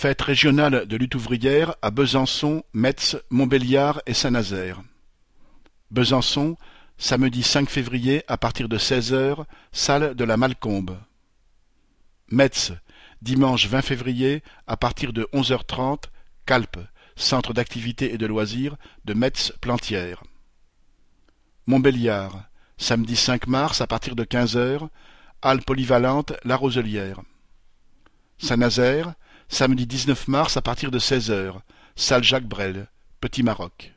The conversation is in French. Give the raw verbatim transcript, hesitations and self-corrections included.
Fête régionale de lutte ouvrière à Besançon, Metz, Montbéliard et Saint-Nazaire. Besançon, samedi cinq février à partir de seize heures, salle de la Malcombe. Metz, dimanche vingt février à partir de onze heures trente, Calpe, centre d'activités et de loisirs de Metz-Plantière. Montbéliard, samedi cinq mars à partir de quinze heures, halle polyvalente La Roselière. Saint-Nazaire, samedi dix-neuf mars à partir de seize heures, salle Jacques Brel, Petit Maroc.